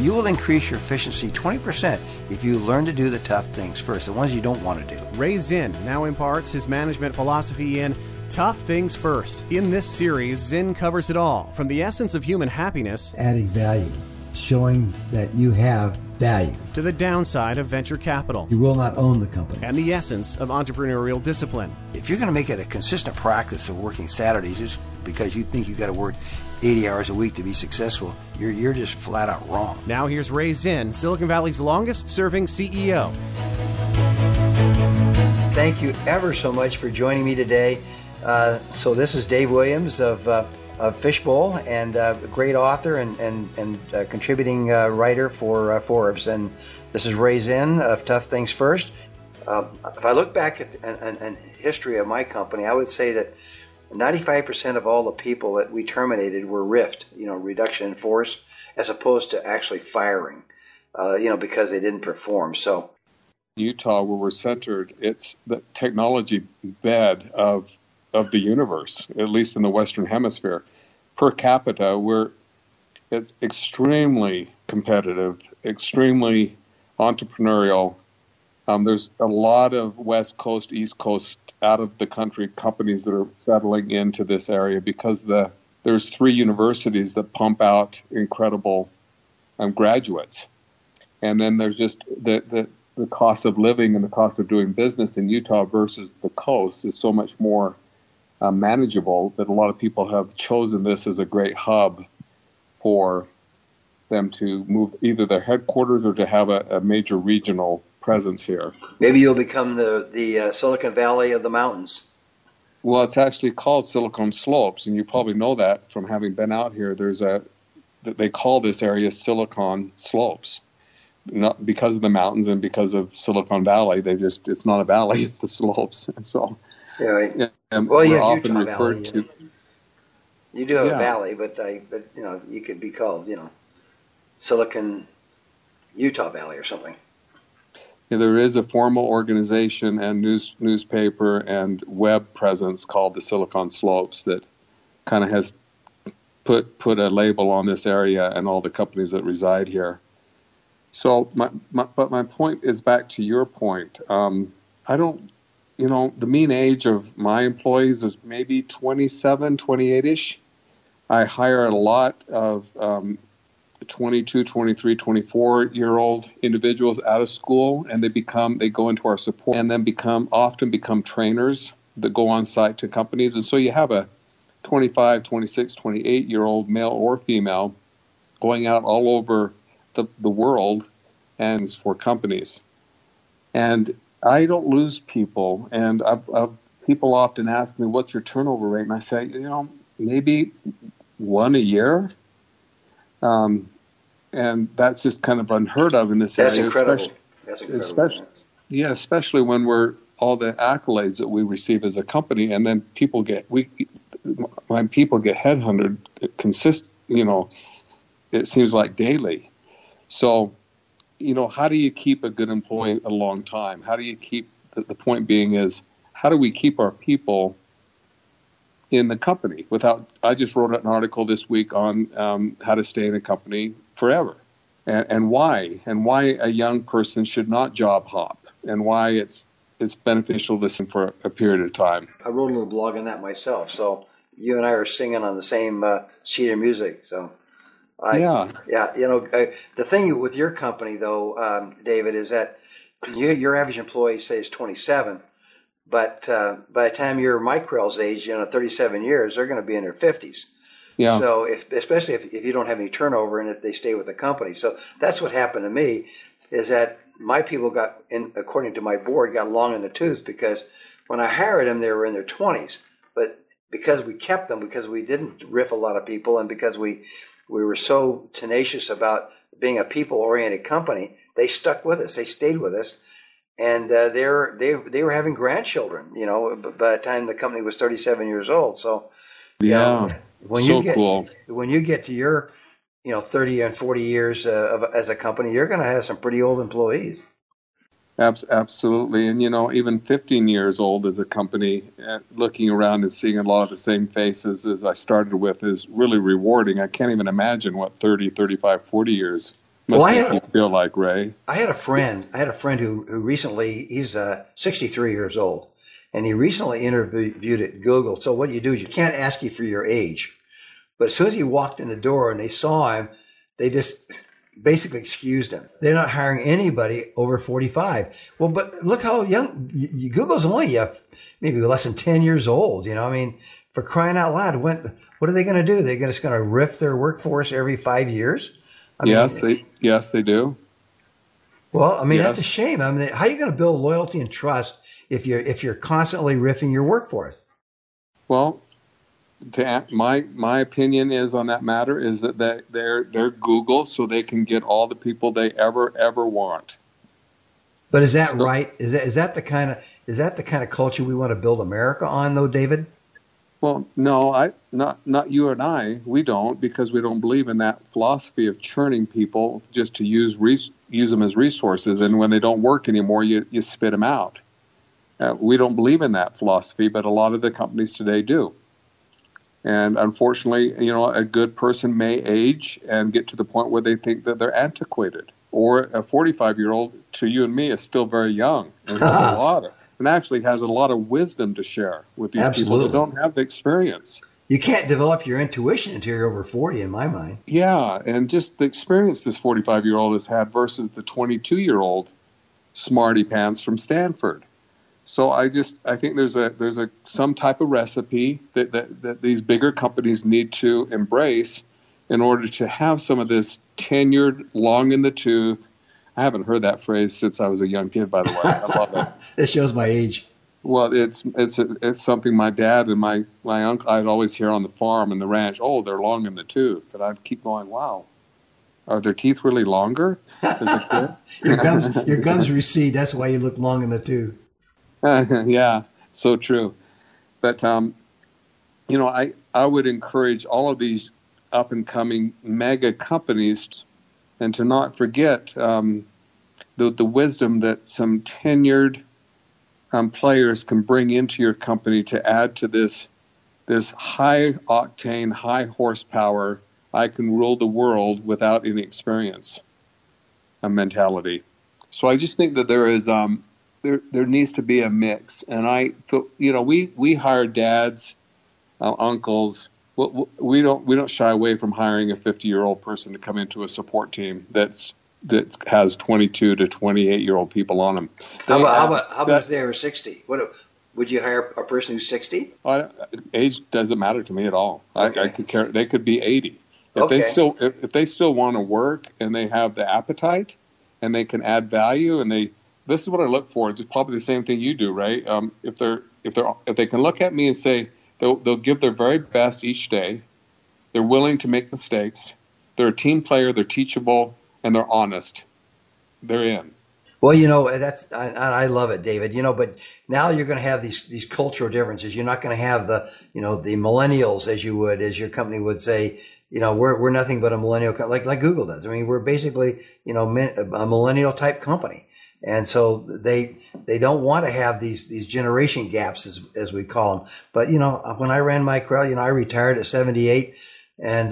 You will increase your efficiency 20% if you learn to do the tough things first, the ones you don't want to do. Ray Zinn now imparts his management philosophy in Tough Things First. In this series, Zinn covers it all, from the essence of human happiness, adding value, showing that you have value, to the downside of venture capital. You will not own the company. And the essence of entrepreneurial discipline. If you're going to make it a consistent practice of working Saturdays just because you think you got to work 80 hours a week to be successful, you're just flat out wrong. Now here's Ray Zinn, Silicon Valley's longest-serving CEO. Thank you ever so much for joining me today. So this is Dave Williams of Fishbowl, and a great author and contributing writer for Forbes. And this is Ray Zinn of Tough Things First. If I look back at the history of my company, I would say that 95% of all the people that we terminated were RIFT, reduction in force, as opposed to actually firing, because they didn't perform. So, Utah, where we're centered, it's the technology bed of the universe, at least in the Western Hemisphere. Per capita, it's extremely competitive, extremely entrepreneurial. There's a lot of West Coast, East Coast, out of the country companies that are settling into this area because there's 3 universities that pump out incredible graduates. And then there's just the cost of living and the cost of doing business in Utah versus the coast is so much more manageable that a lot of people have chosen this as a great hub for them to move either their headquarters or to have a major regional presence here. Maybe you'll become the Silicon Valley of the mountains. Well, it's actually called Silicon Slopes, and you probably know that from having been out here. They call this area Silicon Slopes, not because of the mountains and because of Silicon Valley. It's not a valley; it's the slopes. And so, yeah, right. We're often referred to. You do have a valley, but you could be called Silicon Utah Valley or something. There is a formal organization and newspaper and web presence called the Silicon Slopes that kind of has put a label on this area and all the companies that reside here. So, but my point is back to your point. I don't, the mean age of my employees is maybe 27, 28-ish. I hire a lot of 22, 23, 24-year-old individuals out of school, and they go into our support and then often become trainers that go on site to companies. And so you have a 25, 26, 28-year-old male or female going out all over the world and for companies. And I don't lose people. And people often ask me, what's your turnover rate? And I say, maybe 1 a year. And that's just kind of unheard of in this area. That's incredible. Especially when we're all the accolades that we receive as a company, and then when people get headhunted, it seems like daily. So, how do you keep a good employee a long time? How do you keep the point being is how do we keep our people in the company I just wrote an article this week on how to stay in a company forever and why a young person should not job hop and why it's beneficial to listen for a period of time. I wrote a little blog on that myself. So you and I are singing on the same sheet of music. So the thing with your company though, David, is that your average employee says 27. But by the time you're Micrell's age, 37 years, they're going to be in their 50s. Yeah. So especially if you don't have any turnover and if they stay with the company. So that's what happened to me, is that my people according to my board, got long in the tooth because when I hired them, they were in their 20s. But because we kept them, because we didn't riff a lot of people, and because we were so tenacious about being a people-oriented company, they stuck with us. They stayed with us. And they were having grandchildren, by the time the company was 37 years old. So, when you get to your, 30 and 40 years as a company, you're going to have some pretty old employees. Absolutely. And, even 15 years old as a company, looking around and seeing a lot of the same faces as I started with is really rewarding. I can't even imagine what 30, 35, 40 years Well, Must make you feel like, Ray. I had a friend. I had a friend who recently, he's 63 years old, and he recently interviewed at Google. So what you do is you can't ask you for your age, but as soon as he walked in the door and they saw him, they just basically excused him. They're not hiring anybody over 45. Well, but look how young Google's only maybe less than 10 years old. You know, I mean, for crying out loud, what are they going to do? They're just going to riff their workforce every 5 years? Yes, they do. Well, I mean, Yes. that's a shame. I mean, how are you going to build loyalty and trust if you're constantly riffing your workforce? Well, my opinion is on that matter is that they're Google, so they can get all the people they ever want. But is that right? Is that the kind of culture we want to build America on, though, David? Well, no, not you and I. We don't, because we don't believe in that philosophy of churning people just to use them as resources, and when they don't work anymore, you spit them out. We don't believe in that philosophy, but a lot of the companies today do. And unfortunately, a good person may age and get to the point where they think that they're antiquated, or a 45-year-old to you and me is still very young and actually has a lot of wisdom to share with these people that don't have the experience. You can't develop your intuition until you're over 40, in my mind. Yeah, and just the experience this 45-year-old has had versus the 22-year-old smarty pants from Stanford. So I think there's some type of recipe that these bigger companies need to embrace in order to have some of this tenured, long in the tooth. I haven't heard that phrase since I was a young kid, by the way. I love it. This shows my age. Well, it's something my dad and my uncle, I'd always hear on the farm and the ranch. Oh, they're long in the tooth, and I'd keep going, wow, are their teeth really longer? Is it good? Your gums recede. That's why you look long in the tooth. Yeah, so true. But I would encourage all of these up and coming mega companies, and to not forget the wisdom that some tenured players can bring into your company to add to this high octane, high horsepower, I can rule the world without any experience mentality. So I just think that there is there needs to be a mix. And I feel, we hire dads, uncles. We don't shy away from hiring a 50-year-old person to come into a support team that has 22 to 28-year-old people on them. How about if they were 60? Would you hire a person who's 60? Age doesn't matter to me at all. Okay. I could care. They could be 80. If they still want to work and they have the appetite and they can add value, and this is what I look for. It's probably the same thing you do, right? If they can look at me and say they'll give their very best each day, they're willing to make mistakes, they're a team player, they're teachable, and they're honest, they're in. Well, I love it, David. But now you're going to have these cultural differences. You're not going to have the millennials as your company would say. We're nothing but a millennial like Google does. I mean, we're basically a millennial type company. And so they don't want to have these generation gaps as we call them. But when I ran my crowd, I retired at 78, and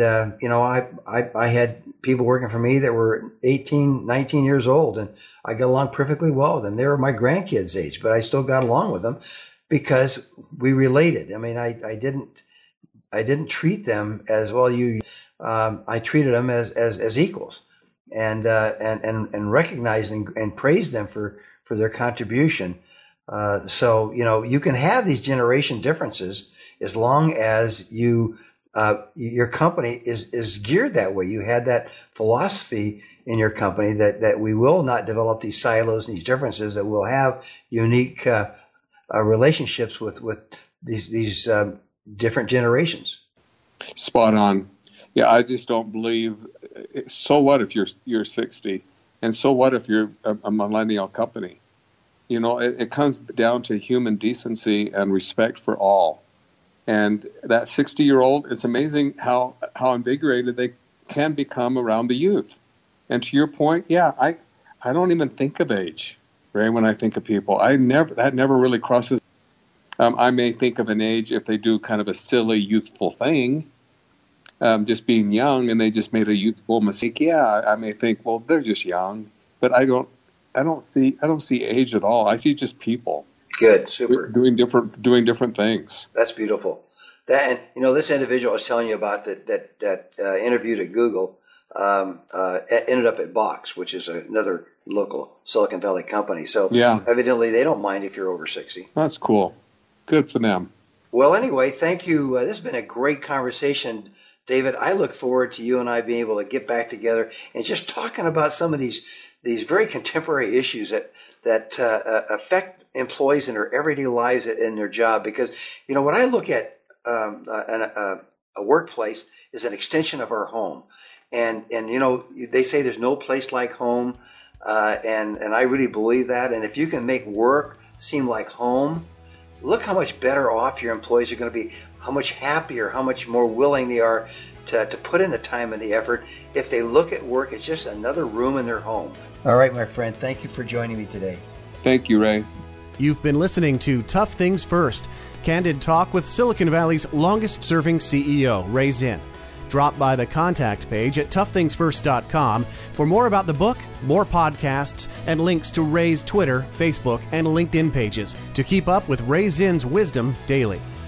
I had people working for me that were 18, 19 years old, and I got along perfectly well with them. They were my grandkids' age, but I still got along with them because we related. I mean, I didn't treat them as well. I treated them as equals. And recognize and praise them for their contribution. So you can have these generation differences as long as your company is geared that way. You had that philosophy in your company that we will not develop these silos and these differences, that we'll have unique relationships with these different generations. Spot on. Yeah, I just don't believe. So what if you're 60, and so what if you're a millennial company? It comes down to human decency and respect for all. And that 60-year-old, it's amazing how invigorated they can become around the youth. And to your point, yeah, I don't even think of age, Ray, when I think of people. That never really crosses. I may think of an age if they do kind of a silly, youthful thing. just being young, and they just made a youthful mistake. Yeah, I may think, well, they're just young, but I don't see age at all. I see just people. Good, super. Doing different things. That's beautiful. And this individual I was telling you about that interviewed at Google ended up at Box, which is another local Silicon Valley company. So evidently they don't mind if you're over 60. That's cool. Good for them. Well, anyway, thank you. This has been a great conversation, David. I look forward to you and I being able to get back together and just talking about some of these very contemporary issues that affect employees in their everyday lives in their job. Because, when I look at a workplace is an extension of our home. And they say there's no place like home. And I really believe that. And if you can make work seem like home, look how much better off your employees are going to be, how much happier, how much more willing they are to put in the time and the effort if they look at work as just another room in their home. All right, my friend, thank you for joining me today. Thank you, Ray. You've been listening to Tough Things First, candid talk with Silicon Valley's longest-serving CEO, Ray Zinn. Drop by the contact page at toughthingsfirst.com for more about the book, more podcasts, and links to Ray's Twitter, Facebook, and LinkedIn pages to keep up with Ray Zinn's wisdom daily.